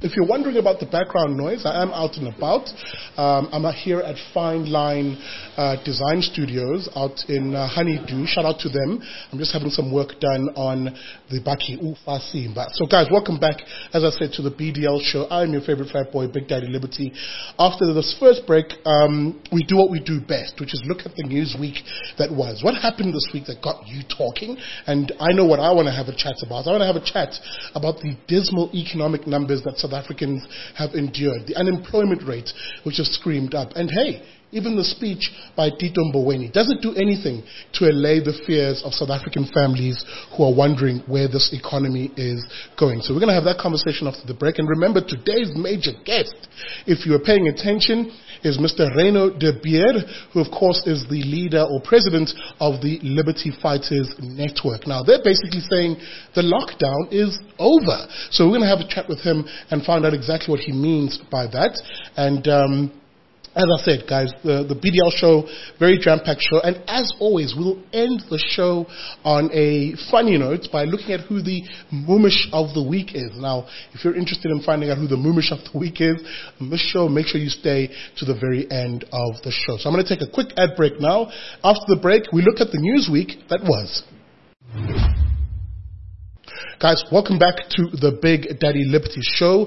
If you're wondering about the background noise, I am out and about. I'm here at Fine Line Design Studios out in Honeydew. Shout out to them. I'm just having some work done on the Baki Ufa Simba. So guys, welcome back, as I said, to the BDL show. I'm your favorite fat boy, Big Daddy Liberty. After this first break, we do what we do best, which is look at the news week that was. What happened this week that got you talking? And I know what I want to have a chat about. I want to have a chat about the dismal economic numbers that South Africans have endured, the unemployment rate which has screamed up, and hey, even the speech by Tito Mboweni doesn't do anything to allay the fears of South African families who are wondering where this economy is going. So we're going to have that conversation after the break. And remember, today's major guest, if you are paying attention, is Mr. Reyno de Beer, who of course is the leader or president of the Liberty Fighters Network. Now, they're basically saying the lockdown is over. So we're going to have a chat with him and find out exactly what he means by that. And as I said, guys, the BDL show, very jam-packed show. And as always, we'll end the show on a funny note by looking at who the Moomish of the week is. Now, if you're interested in finding out who the Moomish of the week is on this show, make sure you stay to the very end of the show. So I'm going to take a quick ad break now. After the break, we look at the news week that was. Guys, welcome back to the Big Daddy Liberty show.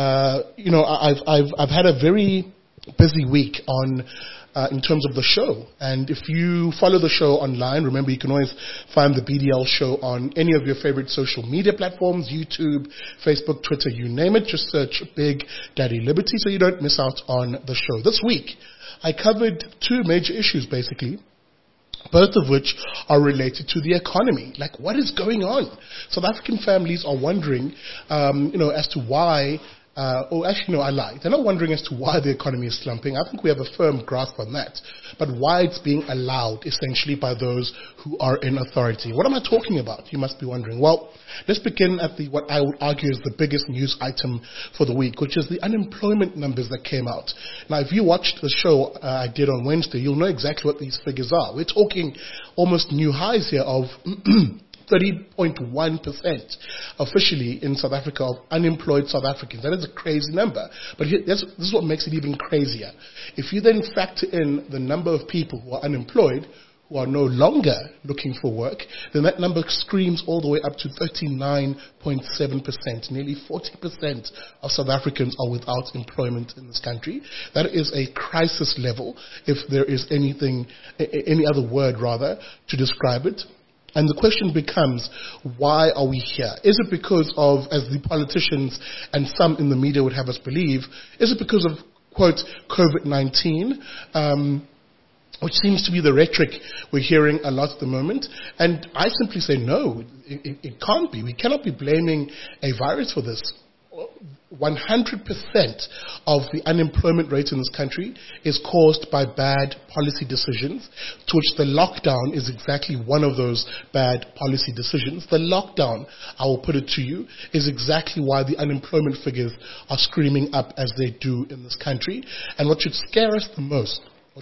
I've had a very busy week in terms of the show, and if you follow the show online, remember you can always find the BDL show on any of your favorite social media platforms, YouTube, Facebook, Twitter, you name it. Just search Big Daddy Liberty so you don't miss out on the show. This week I covered two major issues basically, both of which are related to the economy. Like, what is going on? South African families are wondering as to why I lied. They're not wondering as to why the economy is slumping. I think we have a firm grasp on that. But why it's being allowed, essentially, by those who are in authority. What am I talking about? You must be wondering. Well, let's begin at what I would argue is the biggest news item for the week, which is the unemployment numbers that came out. Now, if you watched the show I did on Wednesday, you'll know exactly what these figures are. We're talking almost new highs here of 30.1% officially in South Africa of unemployed South Africans. That is a crazy number. But this is what makes it even crazier. If you then factor in the number of people who are unemployed, who are no longer looking for work, then that number screams all the way up to 39.7%. Nearly 40% of South Africans are without employment in this country. That is a crisis level, if there is any other word rather, to describe it. And the question becomes, why are we here? Is it because of, as the politicians and some in the media would have us believe, is it because of, quote, COVID-19, which seems to be the rhetoric we're hearing a lot at the moment? And I simply say no, it can't be. We cannot be blaming a virus for this. 100% of the unemployment rate in this country is caused by bad policy decisions, to which the lockdown is exactly one of those bad policy decisions. The lockdown, I will put it to you, is exactly why the unemployment figures are screaming up as they do in this country. And what should scare us the most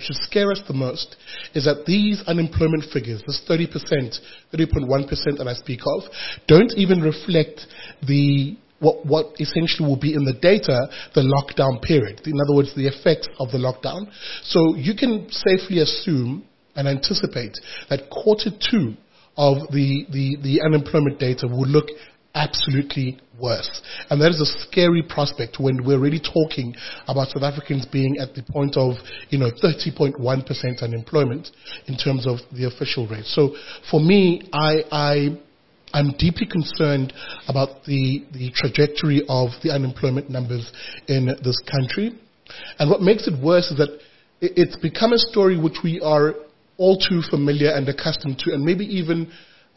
is that these unemployment figures, this 30%, 30.1% that I speak of, don't even reflect what essentially will be in the data, the lockdown period. In other words, the effects of the lockdown. So you can safely assume and anticipate that quarter two of the unemployment data will look absolutely worse. And that is a scary prospect when we're really talking about South Africans being at the point of, 30.1% unemployment in terms of the official rate. So for me, I'm deeply concerned about the trajectory of the unemployment numbers in this country. And what makes it worse is that it's become a story which we are all too familiar and accustomed to, and maybe even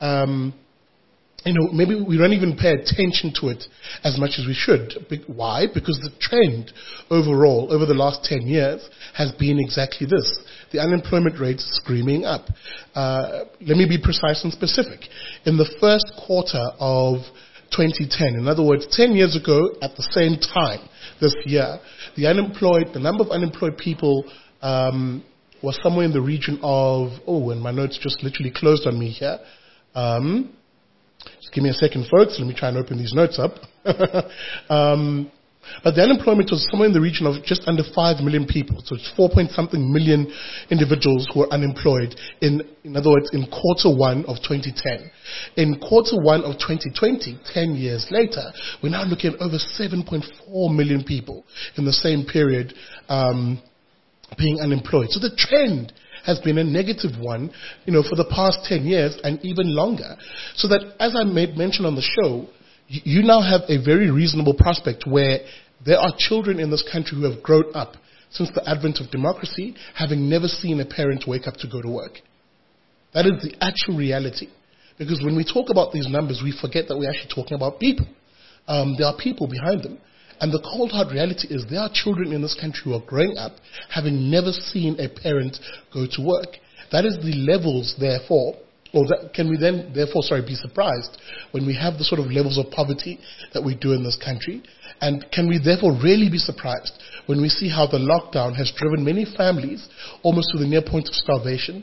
maybe we don't even pay attention to it as much as we should. Why? Because the trend overall over the last 10 years has been exactly this. The unemployment rate is screaming up. Let me be precise and specific. In the first quarter of 2010, in other words, 10 years ago at the same time this year, the number of unemployed people was somewhere in the region of, and my notes just literally closed on me here. Just give me a second, folks. Let me try and open these notes up. But the unemployment was somewhere in the region of just under 5 million people. So it's 4-point-something million individuals who are unemployed in other words, in quarter one of 2010. In quarter one of 2020, 10 years later, we're now looking at over 7.4 million people in the same period being unemployed. So the trend has been a negative one, for the past 10 years and even longer. So that, as I mentioned on the show, you now have a very reasonable prospect where there are children in this country who have grown up since the advent of democracy, having never seen a parent wake up to go to work. That is the actual reality. Because when we talk about these numbers, we forget that we're actually talking about people. There are people behind them. And the cold hard reality is there are children in this country who are growing up having never seen a parent go to work. That is the levels, therefore, can we then, therefore, be surprised when we have the sort of levels of poverty that we do in this country? And can we therefore really be surprised when we see how the lockdown has driven many families almost to the near point of starvation?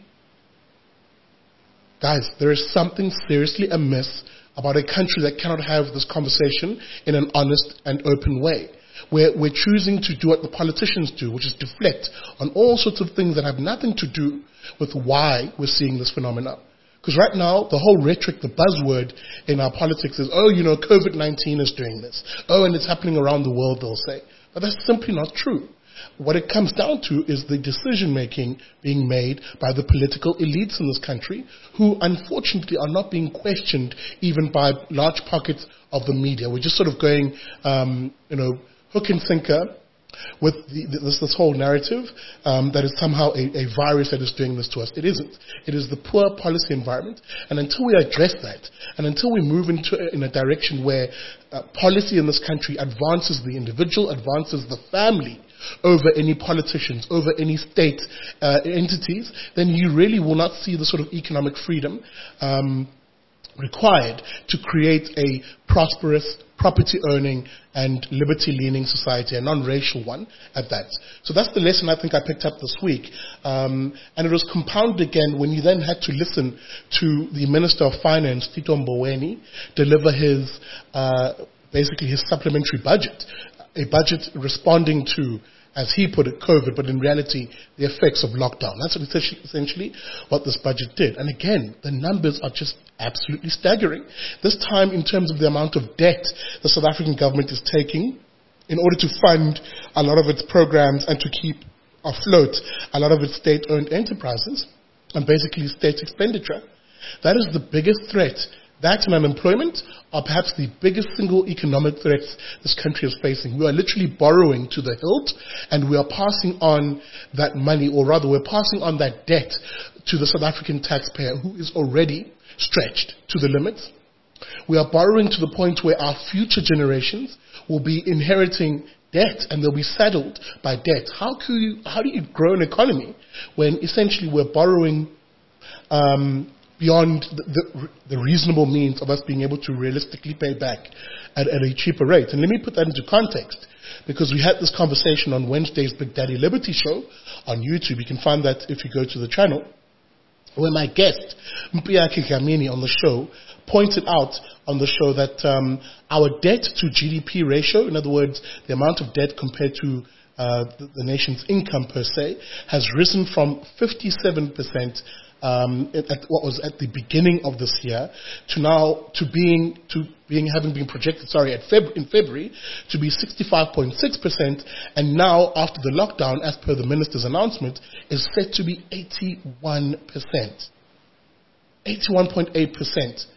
Guys, there is something seriously amiss about a country that cannot have this conversation in an honest and open way. We're choosing to do what the politicians do, which is deflect on all sorts of things that have nothing to do with why we're seeing this phenomenon. Because right now, the whole rhetoric, the buzzword in our politics is, COVID-19 is doing this. And it's happening around the world, they'll say. But that's simply not true. What it comes down to is the decision-making being made by the political elites in this country, who unfortunately are not being questioned even by large pockets of the media. We're just sort of going, hook and sinker with this whole narrative that is somehow a virus that is doing this to us. It isn't. It is the poor policy environment. And until we address that, and until we move in a direction where policy in this country advances the individual, advances the family over any politicians, over any state entities, then you really will not see the sort of economic freedom required to create a prosperous, property-owning and liberty-leaning society, a non-racial one at that. So that's the lesson I think I picked up this week. And it was compounded again when you then had to listen to the Minister of Finance, Tito Mboweni, deliver his, basically his supplementary budget, a budget responding to, as he put it, COVID, but in reality, the effects of lockdown. That's essentially what this budget did. And again, the numbers are just absolutely staggering. This time, in terms of the amount of debt the South African government is taking in order to fund a lot of its programs and to keep afloat a lot of its state-owned enterprises and basically state expenditure. That is the biggest threat. That and unemployment are perhaps the biggest single economic threats this country is facing. We are literally borrowing to the hilt, and we are passing on that money, or rather we're passing on that debt to the South African taxpayer, who is already stretched to the limits. We are borrowing to the point where our future generations will be inheriting debt, and they'll be saddled by debt. How do you grow an economy when essentially we're borrowing beyond the reasonable means of us being able to realistically pay back at a cheaper rate? And let me put that into context, because we had this conversation on Wednesday's Big Daddy Liberty show on YouTube. You can find that if you go to the channel, where my guest, Mpiyakhe Dlamini, on the show, pointed out on the show that our debt to GDP ratio, in other words, the amount of debt compared to the nation's income per se, has risen from 57% at what was at the beginning of this year to now having been projected in February to be 65.6%, and now after the lockdown, as per the minister's announcement, is set to be 81%, 81.8%.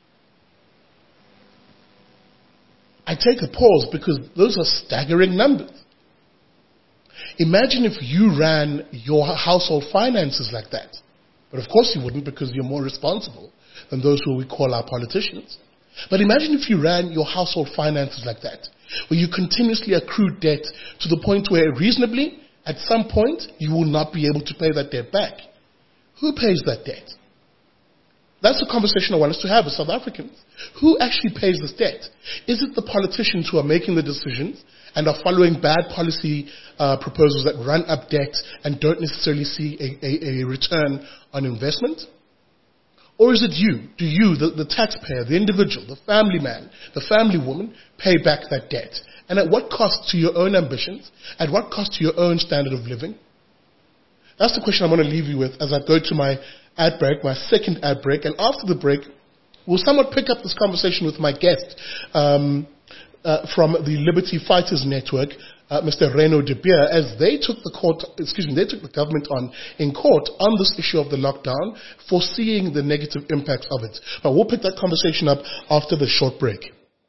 I take a pause because those are staggering numbers. Imagine if you ran your household finances like that. But of course you wouldn't, because you're more responsible than those who we call our politicians. But imagine if you ran your household finances like that, where you continuously accrued debt to the point where reasonably, at some point, you will not be able to pay that debt back. Who pays that debt? That's the conversation I want us to have with South Africans. Who actually pays this debt? Is it the politicians who are making the decisions and are following bad policy proposals that run up debt and don't necessarily see a return on investment? Or is it you? Do you, the taxpayer, the individual, the family man, the family woman, pay back that debt? And at what cost to your own ambitions? At what cost to your own standard of living? That's the question I'm going to leave you with as I go to my ad break, my second ad break. And after the break, we'll somewhat pick up this conversation with my guest from the Liberty Fighters Network, Mr. Reno de Beer, as they took the government on in court on this issue of the lockdown, foreseeing the negative impacts of it. But we'll pick that conversation up after the short break.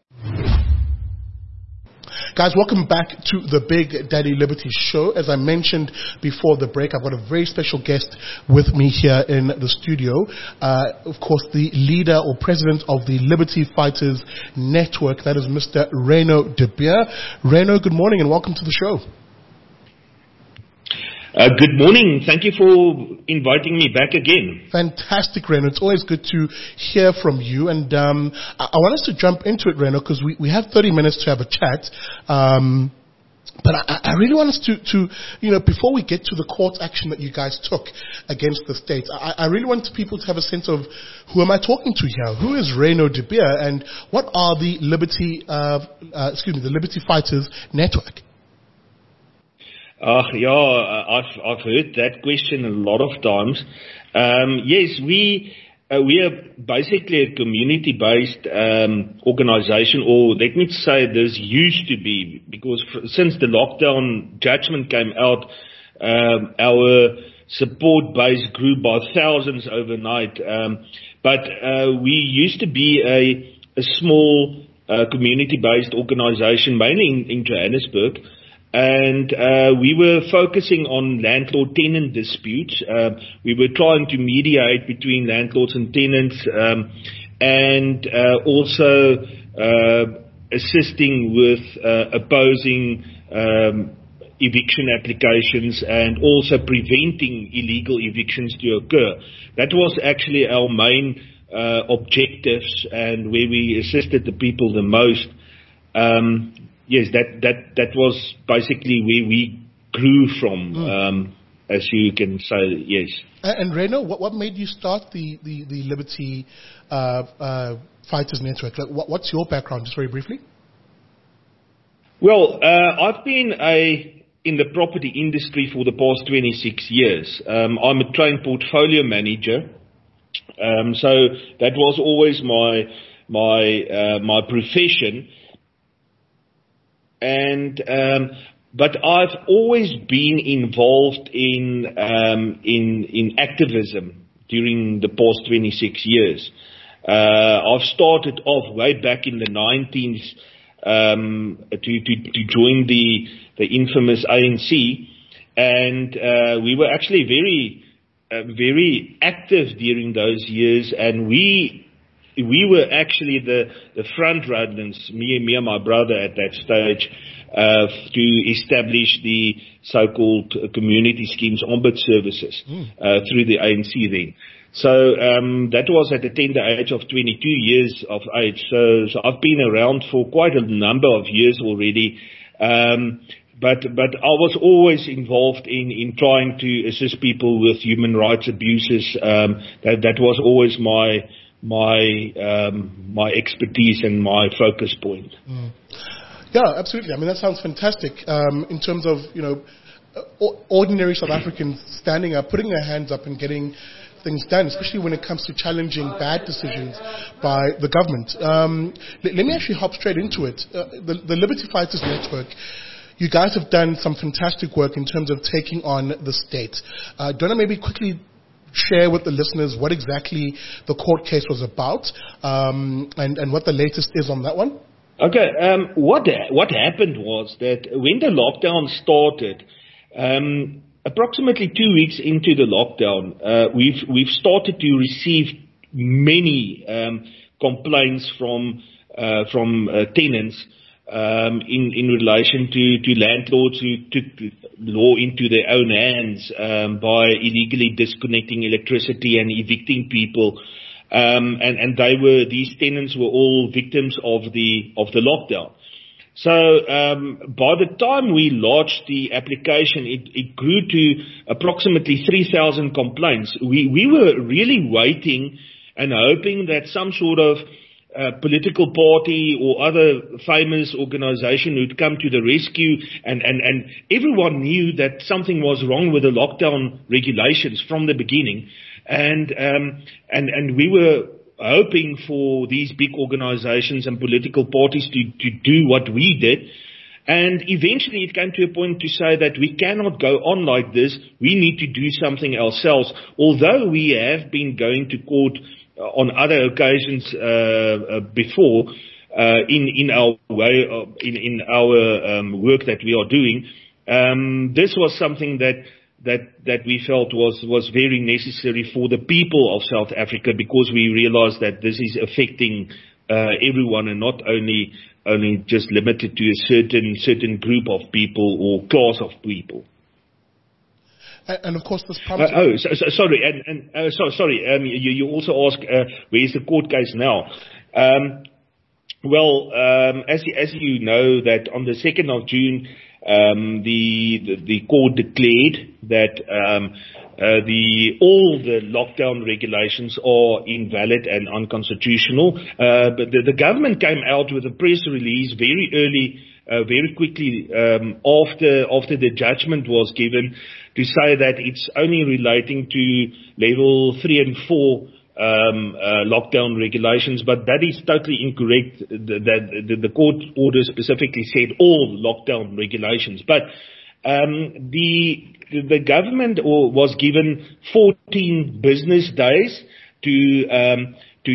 Guys, welcome back to the Big Daddy Liberty Show. As I mentioned before the break, I've got a very special guest with me here in the studio. Of course, the leader or president of the Liberty Fighters Network, that is Mr. Reno de Beer. Reno, good morning and welcome to the show. Good morning. Thank you for inviting me back again. Fantastic, Reno. It's always good to hear from you. And I want us to jump into it, Reno, because we have 30 minutes to have a chat. But I really want us to, before we get to the court action that you guys took against the state, I really want people to have a sense of who am I talking to here? Who is Reno de Beer and what are the Liberty Fighters Network? I've heard that question a lot of times. Yes, we are basically a community-based organization, or let me say this used to be, because since the lockdown judgment came out, our support base grew by thousands overnight. But we used to be a small community-based organization, mainly in Johannesburg. And we were focusing on landlord-tenant disputes. We were trying to mediate between landlords and tenants, and also assisting with opposing eviction applications and also preventing illegal evictions to occur. That was actually our main objectives and where we assisted the people the most. Yes, that was basically where we grew from, as you can say, yes. And Reno, what made you start the Liberty Fighters Network? Like, what's your background, just very briefly? Well, I've been in the property industry for the past 26 years. I'm a trained portfolio manager, so that was always my profession. And but I've always been involved in activism during the past 26 years. I've started off way back in the 90s to join the infamous ANC, and we were actually very active during those years, and we were actually the front runners, me and my brother at that stage, to establish the so-called community schemes ombud services through the ANC then. So that was at the tender age of 22 years of age. So I've been around for quite a number of years already. But I was always involved in trying to assist people with human rights abuses. That was always my expertise and my focus point. Yeah, absolutely. I mean, that sounds fantastic. In terms of, ordinary South Africans standing up, putting their hands up and getting things done, especially when it comes to challenging bad decisions by the government. Let me actually hop straight into it. The Liberty Fighters Network, you guys have done some fantastic work in terms of taking on the state. Do you want to maybe quickly share with the listeners what exactly the court case was about, and what the latest is on that one? Okay. What happened was that when the lockdown started, approximately 2 weeks into the lockdown, we've started to receive many complaints from tenants in relation to landlords who took law into their own hands by illegally disconnecting electricity and evicting people. And these tenants were all victims of the lockdown. So by the time we lodged the application, it grew to approximately 3,000 complaints. We were really waiting and hoping that some sort of political party or other famous organization would come to the rescue, and everyone knew that something was wrong with the lockdown regulations from the beginning, and we were hoping for these big organizations and political parties to do what we did. And eventually it came to a point to say that we cannot go on like this. We need to do something ourselves. Although we have been going to court on other occasions before in our way in our work that we are doing, this was something that we felt was very necessary for the people of South Africa, because we realized that this is affecting everyone and not only just limited to a certain group of people or class of people. And of course, this promise. Sorry. You also ask where is the court case now? As you know, that on the 2nd of June, the court declared that all the lockdown regulations are invalid and unconstitutional. But the government came out with a press release very early, very quickly after the judgment was given, to say that it's only relating to level 3 and 4 lockdown regulations, but that is totally incorrect. The court order specifically said all lockdown regulations. But the government was given 14 business days to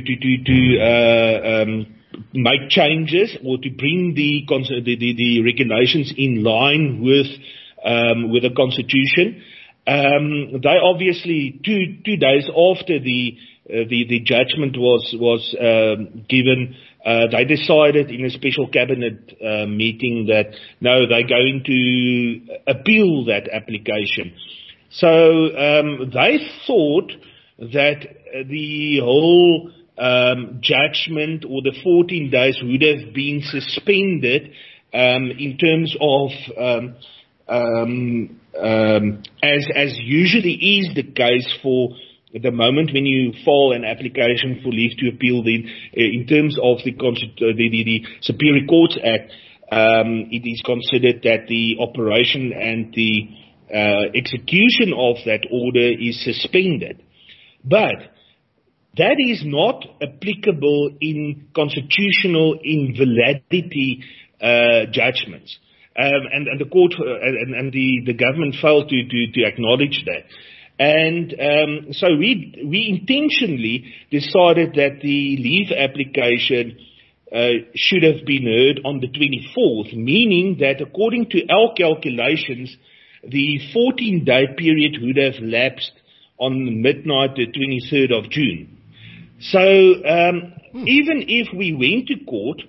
make changes or to bring the regulations in line with the Constitution. They obviously 2 days after the judgment was given, they decided in a special cabinet meeting that no, they're going to appeal that application. So they thought that the whole judgment or the 14 days would have been suspended in terms of as usually is the case for the moment when you file an application for leave to appeal, in terms of the Superior Courts Act, it is considered that the operation and the execution of that order is suspended. But that is not applicable in constitutional invalidity judgments. And the court and the government failed to acknowledge that. And so we intentionally decided that the leave application should have been heard on the 24th, meaning that according to our calculations, the 14-day period would have lapsed on midnight the 23rd of June. So even if we went to court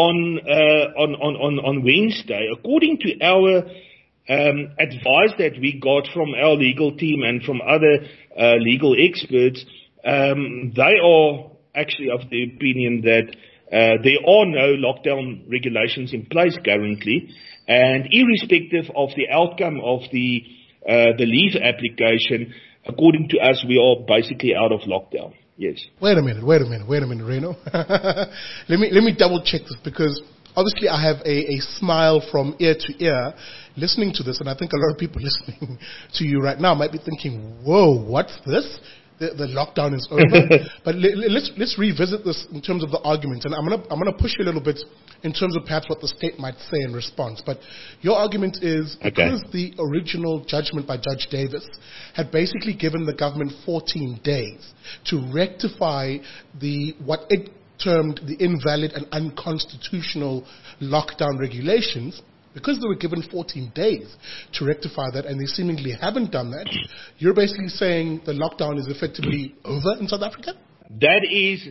on Wednesday, according to our advice that we got from our legal team and from other legal experts, they are actually of the opinion that there are no lockdown regulations in place currently, and irrespective of the outcome of the leave application, according to us, we are basically out of lockdown. Yes. Wait a minute, Reno. Let me double check this, because obviously I have a smile from ear to ear listening to this, and I think a lot of people listening to you right now might be thinking, whoa, what's this? The lockdown is over. But let's revisit this in terms of the argument, and I'm gonna push you a little bit in terms of perhaps what the state might say in response. But your argument is because the original judgment by Judge Davis had basically given the government 14 days to rectify what it termed the invalid and unconstitutional lockdown regulations. Because they were given 14 days to rectify that, and they seemingly haven't done that, you're basically saying the lockdown is effectively over in South Africa? That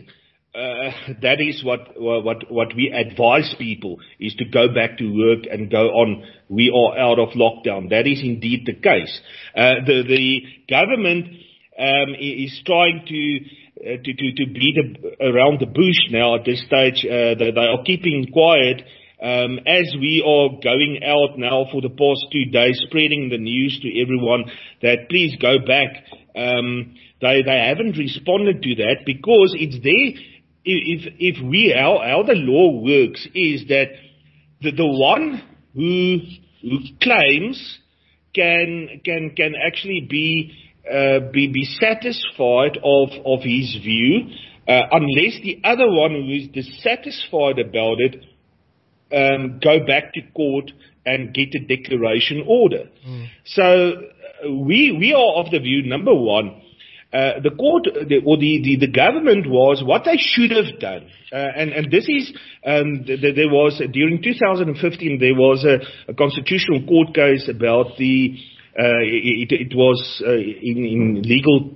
is what we advise people, is to go back to work and go on. We are out of lockdown. That is indeed the case. The government is trying to beat around the bush now at this stage. They are keeping quiet. as we are going out now for the past 2 days, spreading the news to everyone that please go back, they haven't responded to that because it's there. How the law works is that the one who claims can actually be satisfied of his view, unless the other one who is dissatisfied about it go back to court and get a declaration order. So we are of the view, number one, the court or the government was what they should have done, and this is there was during 2015 there was a constitutional court case about the it was in legal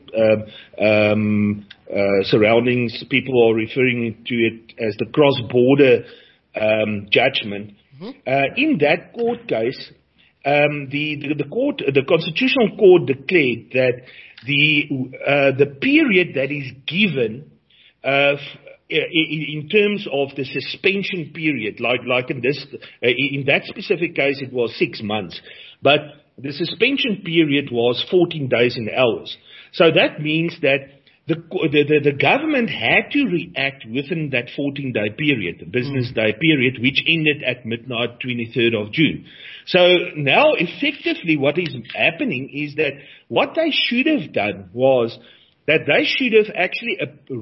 surroundings. People are referring to it as the cross-border judgment. In that court case, the constitutional court declared that the period that is given in terms of the suspension period, like in that specific case, it was 6 months, but the suspension period was 14 days and hours. So that means that the government had to react within that 14-day period, the business day period, which ended at midnight, 23rd of June. So now, effectively, what is happening is that what they should have done was that they should have actually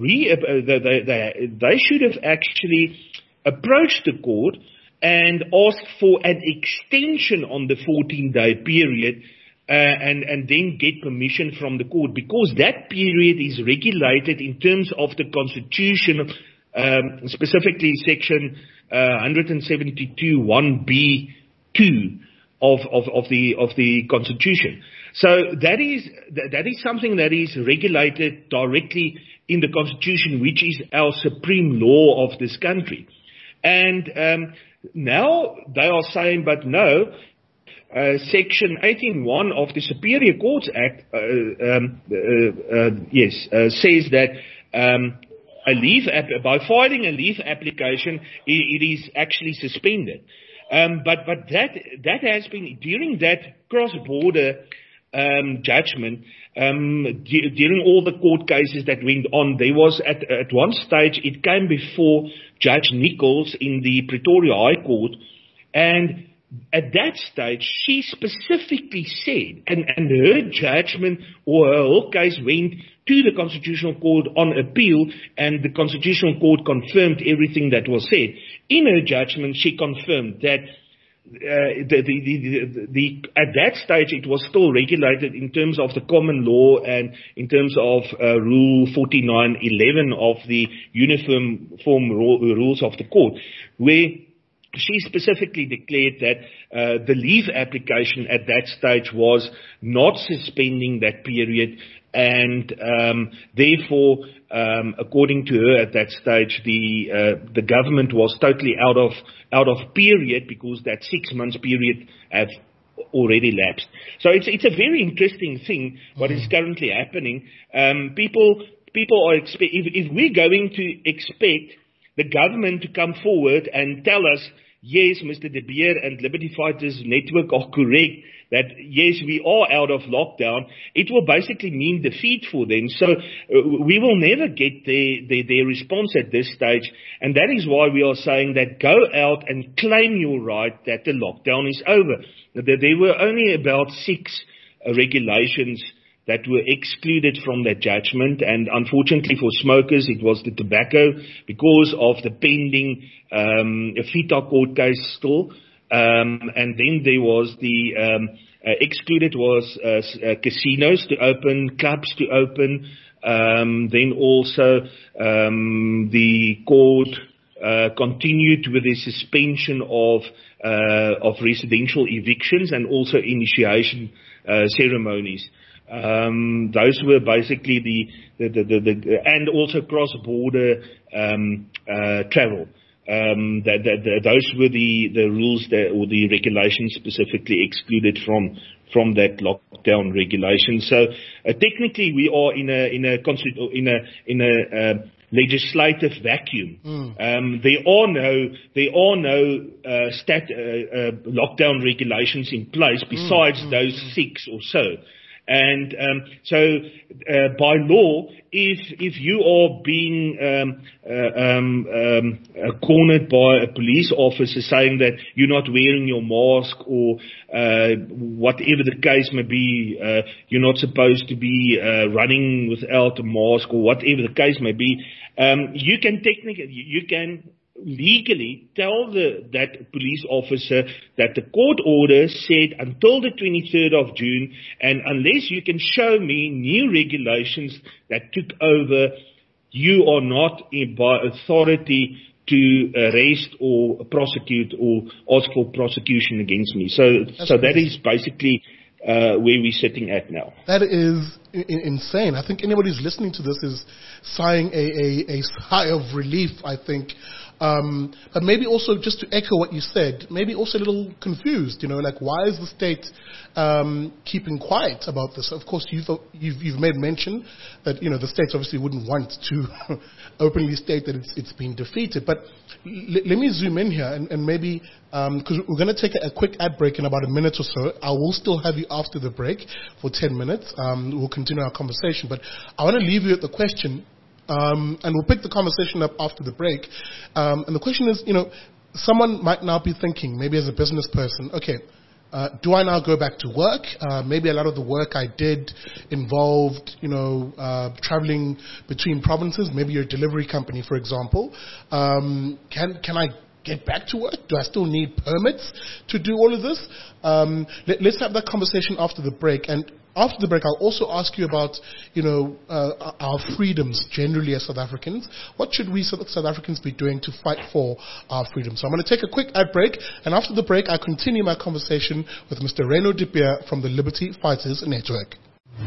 they should have actually approached the court and asked for an extension on the 14-day period. And then get permission from the court, because that period is regulated in terms of the Constitution, specifically Section 172 1B2 of the Constitution. So that is something that is regulated directly in the Constitution, which is our supreme law of this country. And now they are saying, but no. Section 18(1) of the Superior Courts Act, says that by filing a leave application, it is actually suspended. But that has been during that cross-border judgment. During all the court cases that went on, there was at one stage it came before Judge Nichols in the Pretoria High Court, and at that stage, she specifically said, and her judgment or her whole case went to the Constitutional Court on appeal, and the Constitutional Court confirmed everything that was said. In her judgment, she confirmed that at that stage it was still regulated in terms of the common law and in terms of Rule 4911 of the Uniform Rules of the Court, where she specifically declared that the leave application at that stage was not suspending that period, and therefore, according to her at that stage, the government was totally out of period, because that 6 months period have already lapsed. So it's a very interesting thing what is currently happening. People are if we're going to expect the government to come forward and tell us, yes, Mr. De Beer and Liberty Fighters Network are correct, that yes, we are out of lockdown, it will basically mean defeat for them. So we will never get their response at this stage. And that is why we are saying that go out and claim your right that the lockdown is over. There were only about 6 regulations that were excluded from that judgment, and unfortunately for smokers it was the tobacco, because of the pending FITA court case still, and then there was the excluded was casinos to open, clubs to open, then also the court continued with the suspension of residential evictions and also initiation ceremonies. Those were basically and also cross-border travel. Those were the rules or the regulations specifically excluded from that lockdown regulation. So technically, we are in a legislative vacuum. There are no lockdown regulations in place besides those 6 or so. And so by law, if you are being cornered by a police officer saying that you're not wearing your mask or whatever the case may be, you're not supposed to be running without a mask or whatever the case may be, you can legally tell that police officer that the court order said until the 23rd of June, and unless you can show me new regulations that took over, you are not by authority to arrest or prosecute or ask for prosecution against me. So that is basically where we're sitting at now. That is insane. I think anybody who's listening to this is sighing a sigh of relief, I think. But maybe also, just to echo what you said, maybe also a little confused, like why is the state keeping quiet about this? Of course, you've made mention that, the state obviously wouldn't want to openly state that it's been defeated. But let me zoom in here and maybe, because we're going to take a quick ad break in about a minute or so. I will still have you after the break for 10 minutes. We'll continue our conversation. But I want to leave you at the question, and we'll pick the conversation up after the break. And the question is, someone might now be thinking, maybe as a business person, okay, do I now go back to work? Maybe a lot of the work I did involved, traveling between provinces. Maybe you're a delivery company, for example. Can I get back to work? Do I still need permits to do all of this? Let's have that conversation after the break. And after the break, I'll also ask you about, our freedoms generally as South Africans. What should we South Africans be doing to fight for our freedom? So I'm going to take a quick ad break, and after the break, I'll continue my conversation with Mr. Reno de Beer from the Liberty Fighters Network.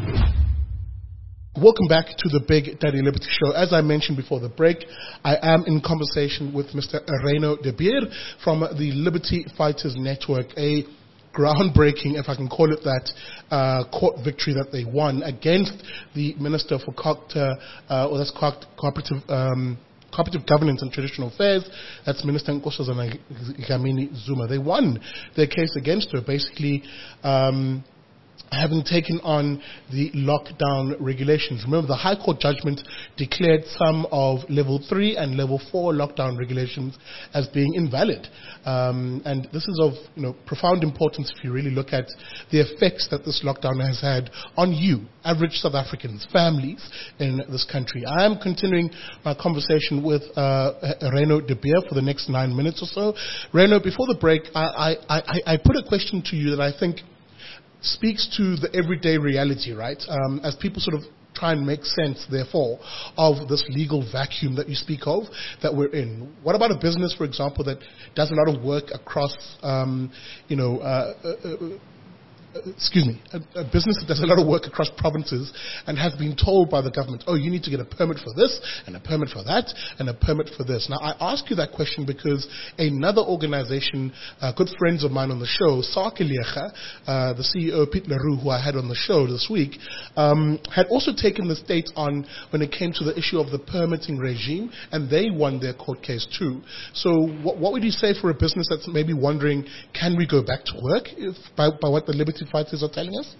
Welcome back to the Big Daddy Liberty Show. As I mentioned before the break, I am in conversation with Mr. Reno de Beer from the Liberty Fighters Network, a groundbreaking, if I can call it that, court victory that they won against the Minister for Cooperative Governance and Traditional Affairs. That's Minister Nkosazana Dlamini Zuma. They won their case against her, basically having taken on the lockdown regulations. Remember, the High Court judgment declared some of level 3 and level 4 lockdown regulations as being invalid. And this is of profound importance if you really look at the effects that this lockdown has had on you, average South Africans, families in this country. I am continuing my conversation with Reno de Beer for the next 9 minutes or so. Reno, before the break, I put a question to you that I think speaks to the everyday reality, right? As people sort of try and make sense, therefore, of this legal vacuum that you speak of that we're in. What about a business, for example, that does a lot of work across, a business that does a lot of work across provinces and has been told by the government, oh, you need to get a permit for this and a permit for that and a permit for this. Now, I ask you that question because another organization, good friends of mine on the show, Sakeliega, the CEO, Pete Leroux, who I had on the show this week, had also taken the state on when it came to the issue of the permitting regime, and they won their court case too. So what would you say for a business that's maybe wondering, can we go back to work by what the Liberty Fighters are telling us?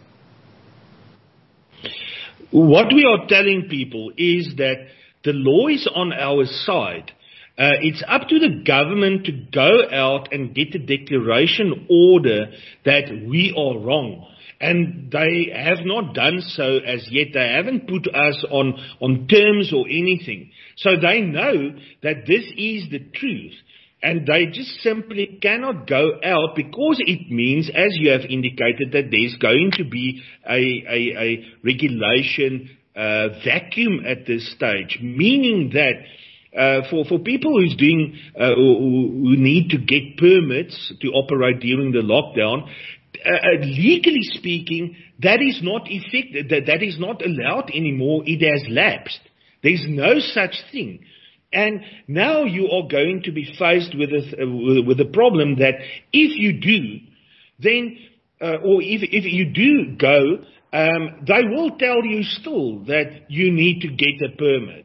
What we are telling people is that the law is on our side. It's up to the government to go out and get a declaration order that we are wrong. And they have not done so as yet. They haven't put us on terms or anything. So they know that this is the truth. And they just simply cannot go out because it means, as you have indicated, that there's going to be a regulation vacuum at this stage, meaning that for people who's doing who need to get permits to operate during the lockdown, legally speaking, that is not that is not allowed anymore. It has lapsed. There's no such thing. And now you are going to be faced with a problem that if you do, then, or if you do go, they will tell you still that you need to get a permit.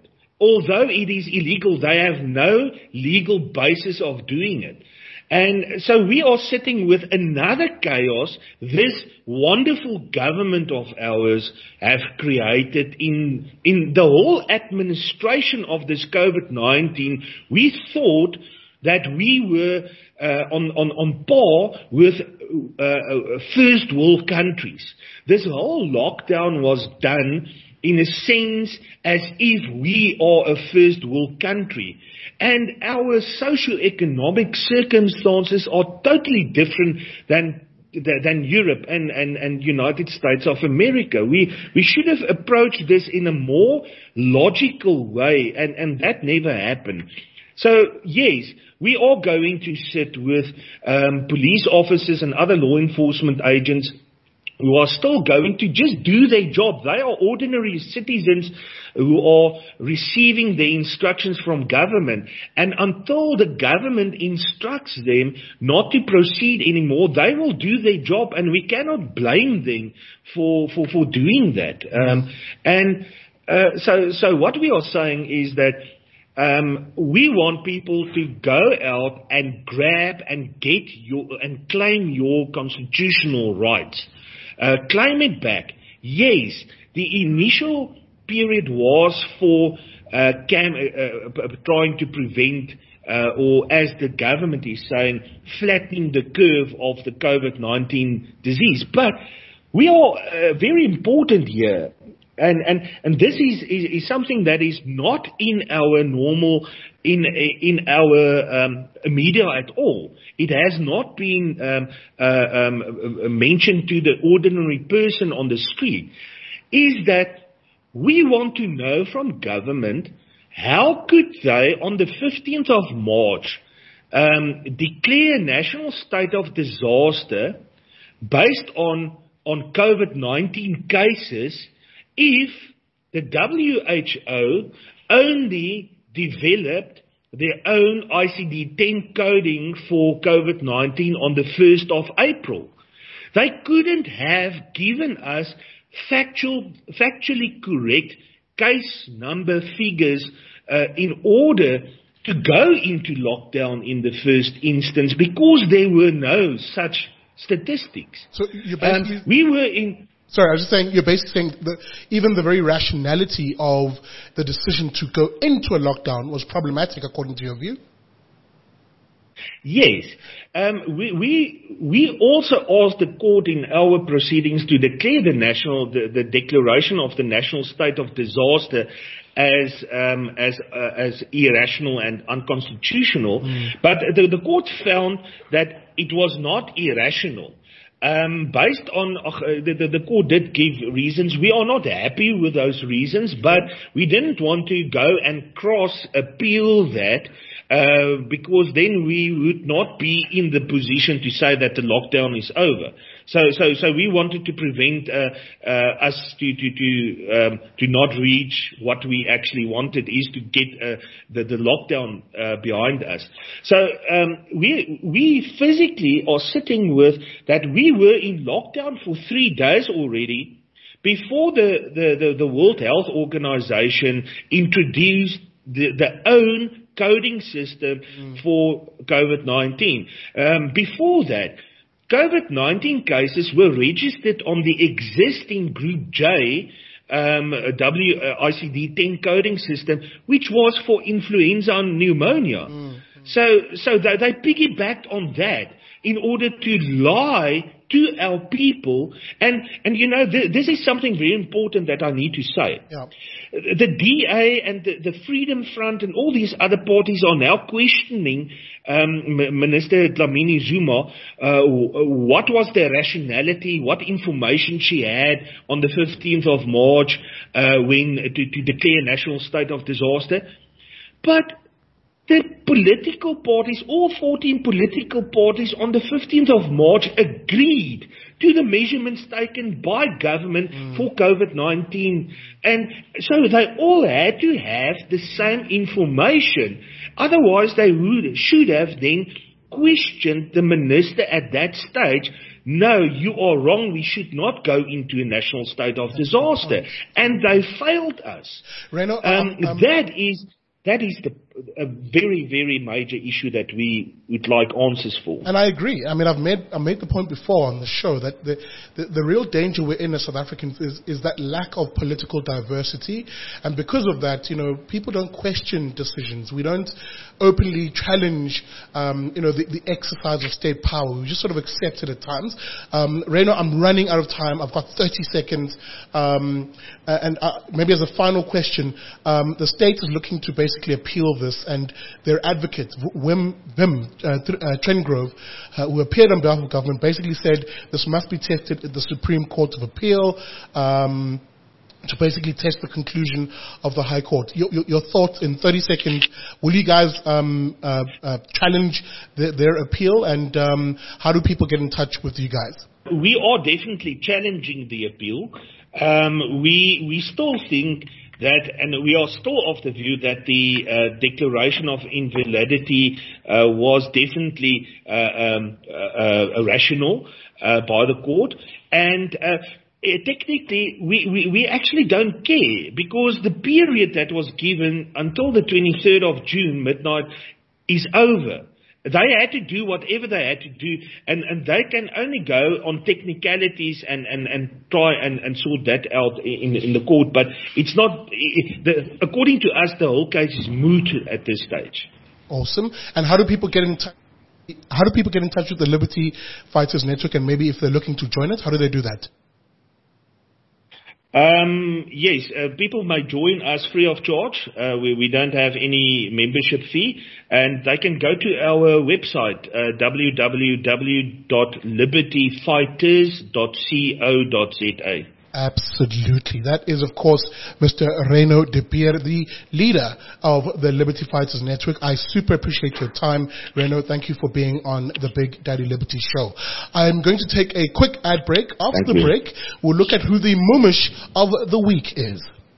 although it is illegal, they have no legal basis of doing it. And so we are sitting with another chaos this wonderful government of ours have created in the whole administration of this COVID-19. We thought that we were on par with first world countries. This whole lockdown was done in a sense as if we are a first world country. And our socio-economic circumstances are totally different than Europe and United States of America. We should have approached this in a more logical way, and that never happened. So, yes, we are going to sit with police officers and other law enforcement agents who are still going to just do their job. They are ordinary citizens who are receiving the instructions from government. And until the government instructs them not to proceed anymore, they will do their job, and we cannot blame them for doing that. So what we are saying is that we want people to go out and grab and get and claim your constitutional rights. Claim it back. Yes, the initial period was for trying to prevent, or as the government is saying, flattening the curve of the COVID-19 disease. But we are very important here. And this is something that is not in our normal, in our media at all. It has not been mentioned to the ordinary person on the street. Is that we want to know from government, how could they on the 15th of March declare a national state of disaster based on COVID-19 cases if the WHO only developed their own ICD-10 coding for COVID-19 on the 1st of April? They couldn't have given us factually correct case number figures in order to go into lockdown in the first instance, because there were no such statistics. So you basically... we were in... Sorry, I was just saying, you're basically saying that even the very rationality of the decision to go into a lockdown was problematic according to your view? Yes. We also asked the court in our proceedings to declare the declaration of the national state of disaster as irrational and unconstitutional. But the court found that it was not irrational. Based on, the court did give reasons. We are not happy with those reasons, but we didn't want to go and cross-appeal that, because then we would not be in the position to say that the lockdown is over. So we wanted to prevent us to not reach what we actually wanted, is to get the lockdown behind us. So we physically are sitting with that we were in lockdown for 3 days already before the World Health Organization introduced their own coding system for COVID-19. Before that, COVID-19 cases were registered on the existing Group J ICD-10 coding system, which was for influenza and pneumonia. So they piggybacked on that in order to lie to our people. And you know, this is something very important that I need to say. Yeah. The DA and the Freedom Front and all these other parties are now questioning Minister Dlamini Zuma, what was the rationality, what information she had on the 15th of March when to declare a national state of disaster. But the political parties, all 14 political parties on the 15th of March agreed to the measurements taken by government for COVID-19. And so they all had to have the same information. Otherwise, they should have then questioned the minister at that stage no, you are wrong, we should not go into a national state of disaster. And they failed us. Reno, That is a very, very major issue that we would like answers for. And I agree. I mean, I made the point before on the show that the real danger we're in as South Africans is that lack of political diversity. And because of that, people don't question decisions. We don't openly challenge, the exercise of state power. We just sort of accept it at times. Reno, I'm running out of time. I've got 30 seconds. Maybe as a final question, the state is looking to basically appeal this, and their advocate, Wim Trengove, who appeared on behalf of government, basically said this must be tested at the Supreme Court of Appeal to basically test the conclusion of the High Court. Your thoughts in 30 seconds. Will you guys challenge their appeal, and how do people get in touch with you guys? We are definitely challenging the appeal. We still think that, and we are still of the view that the declaration of invalidity was definitely irrational by the court, and technically we actually don't care, because the period that was given until the 23rd of June midnight is over. They had to do whatever they had to do, and they can only go on technicalities and try and sort that out in the court. But it's not, according to us, the whole case is moot at this stage. Awesome. And how do people get in touch? How do people get in touch with the Liberty Fighters Network, and maybe if they're looking to join it, how do they do that? Yes, people may join us free of charge. We don't have any membership fee, and they can go to our website, www.libertyfighters.co.za. Absolutely. That is, of course, Mr. Reno de Beer, the leader of the Liberty Fighters Network. I super appreciate your time, Reno. Thank you for being on the Big Daddy Liberty Show. I'm going to take a quick ad break. After the break, we'll look at who the Mumish of the week is.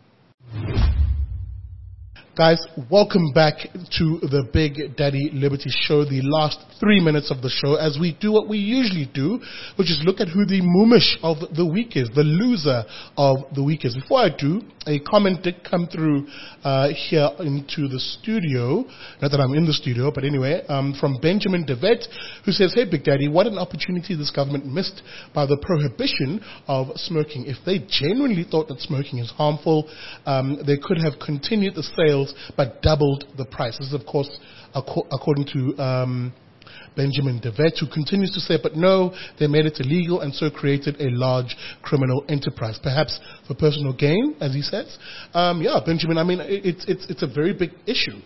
Guys, welcome back to the Big Daddy Liberty Show, the last 3 minutes of the show, as we do what we usually do, which is look at who the Mumish of the week is, the loser of the week is. Before I do, a comment did come through here into the studio, not that I'm in the studio, but anyway, from Benjamin Devet, who says, "Hey Big Daddy, what an opportunity this government missed by the prohibition of smoking. If they genuinely thought that smoking is harmful, they could have continued the sales but doubled the price." This is, of course, according to Benjamin Devet, who continues to say, but no, they made it illegal and so created a large criminal enterprise, perhaps for personal gain, as he says. Benjamin, I mean, it's a very big issue.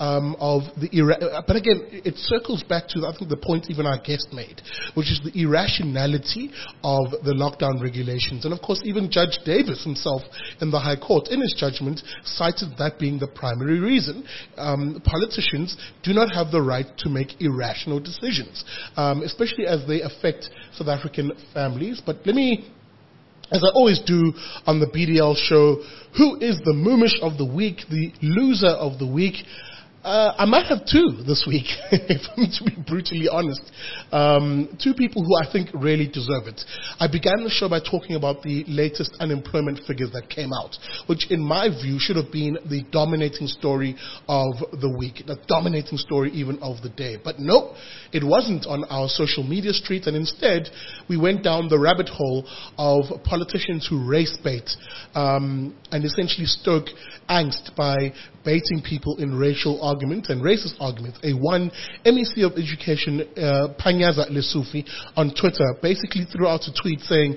But again, it circles back to, I think, the point even our guest made, which is the irrationality of the lockdown regulations. And of course, even Judge Davis himself in the High Court, in his judgment, cited that being the primary reason. Politicians do not have the right to make irrational decisions, especially as they affect South African families. But let me, as I always do on the BDL show, who is the Mumish of the week, the loser of the week? I might have two this week, if I'm to be brutally honest. Two people who I think really deserve it. I began the show by talking about the latest unemployment figures that came out, which in my view should have been the dominating story of the week, the dominating story even of the day. But nope, it wasn't on our social media streets, and instead we went down the rabbit hole of politicians who race bait and essentially stoke angst by baiting people in racial arguments and racist arguments. One MEC of Education, Panyaza Lesufi, on Twitter basically threw out a tweet saying,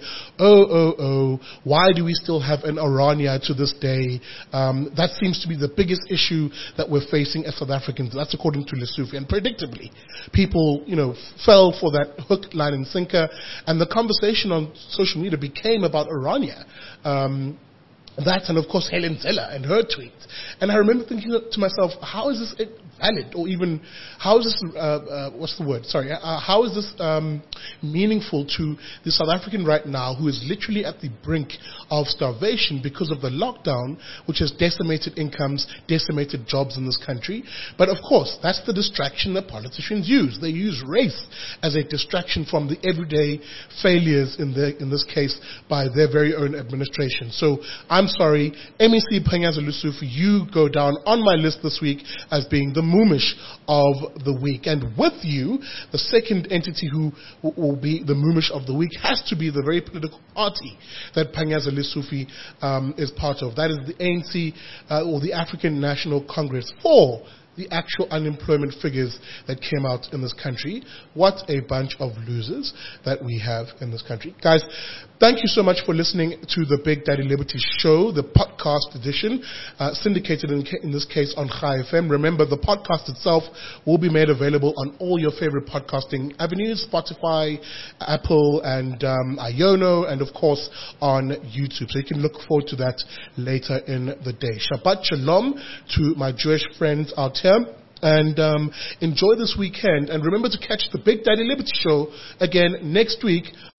why do we still have an Orania to this day? That seems to be the biggest issue that we're facing as South Africans. That's according to Lesufi. And predictably, people, fell for that hook, line, and sinker. And the conversation on social media became about Orania. That, and of course Helen Zeller and her tweet. And I remember thinking to myself, how is this valid, or even how is this what's the word? Sorry, how is this meaningful to the South African right now, who is literally at the brink of starvation because of the lockdown, which has decimated incomes, decimated jobs in this country. But of course, that's the distraction that politicians use. They use race as a distraction from the everyday failures in this case by their very own administration. So I'm sorry, MEC Panyaza Lesufi, you go down on my list this week as being the Moomish of the week. And with you, the second entity who will be the Moomish of the week has to be the very political party that Panyaza Lesufi is part of. That is the ANC, or the African National Congress, for the actual unemployment figures that came out in this country. What a bunch of losers that we have in this country. Guys, thank you so much for listening to the Big Daddy Liberty Show, the podcast edition, syndicated in this case on Chai FM. Remember, the podcast itself will be made available on all your favorite podcasting avenues, Spotify, Apple, and Iono, and of course on YouTube. So you can look forward to that later in the day. Shabbat Shalom to my Jewish friends out here. And enjoy this weekend. And remember to catch the Big Daddy Liberty Show again next week